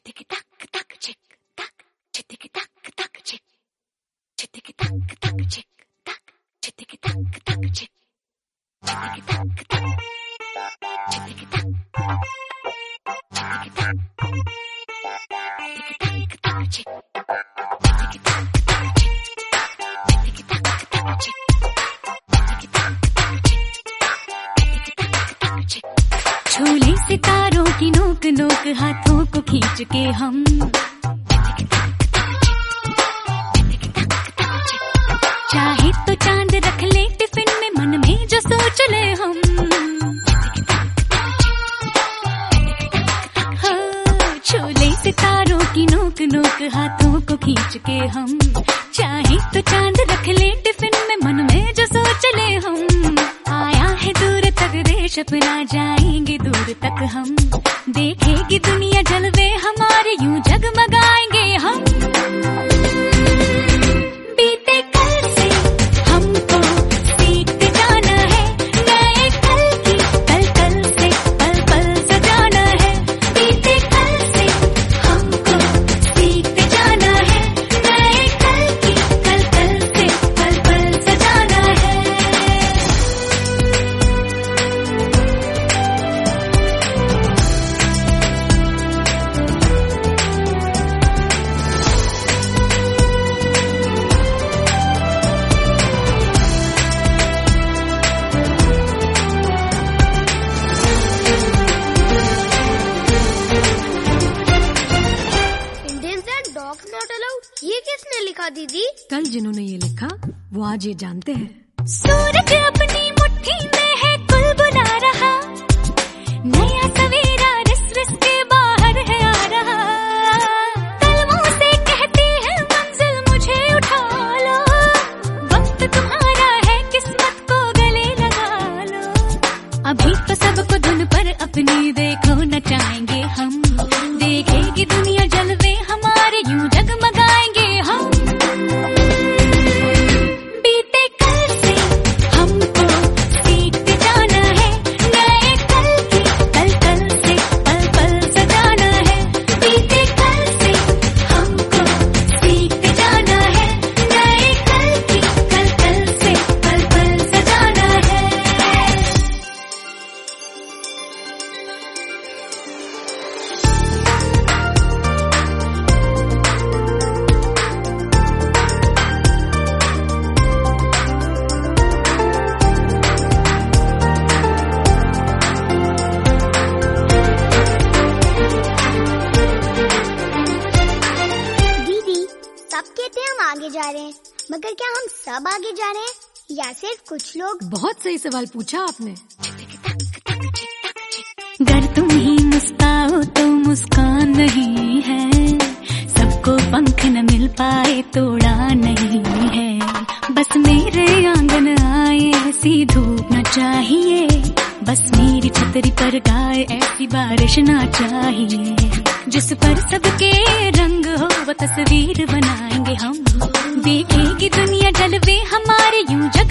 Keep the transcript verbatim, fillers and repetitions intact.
झूले सितारों की नोक नोक हाथों को खींच के हम चाहे तो चांद रख ले टिफिन में, मन में जो सोच ले हम। झूले सितारों की नोक नोक हाथों को खींच के हम चाहे तो चांद रख ले टिफिन में, मन में जो सोच ले हम। आया है दूर तक देश अपना, जाएंगे दूर तक हम, देखेगी दुनिया जलवे हमारे, यूं जगमगाएंगे हम। बीते कल से हमको सीख जाना है, नए कल की कल कल से पल पल सजाना है। बीते कल से हमको सीख जाना है, नए कल की कल कल से पल पल सजाना है। ये किसने लिखा दीदी? कल जिन्होंने ये लिखा वो आज ये जानते हैं। सूरज अपनी मुट्ठी में है कुलबुला रहा, नया सवेरा रिस रिस के बाहर है आ रहा। कलमों से कहती है मंजिल मुझे उठा लो, वक्त तुम्हारा है किस्मत को गले लगा लो। अभी तो सबको धुन पर अपनी देखो नचाएंगे हम, देखेगी दुनिया जलवे हमारे, यूं जगमगाएंगे हम। बीते कल से हमको सीख जाना है, नए कल की कल कल से पल पल सजाना है। बीते कल से हमको सीख जाना है, नए कल की कल कल से पल पल सजाना है। कहते हैं हम आगे जा रहे हैं, मगर क्या हम सब आगे जा रहे हैं या सिर्फ कुछ लोग? बहुत सही सवाल पूछा आपने। अगर तुम ही मुस्काओ तो मुस्कान नहीं है, सबको पंख न मिल पाए तो उड़ान नहीं है। बस मेरे आंगन आए ऐसी धूप न चाहिए, बस मेरी छतरी पर गाए ऐसी बारिश ना चाहिए। जिस पर सबके रंग हो वो तस्वीर बनाएंगे हम, देखेगी दुनिया जलवे हमारे, यूं जग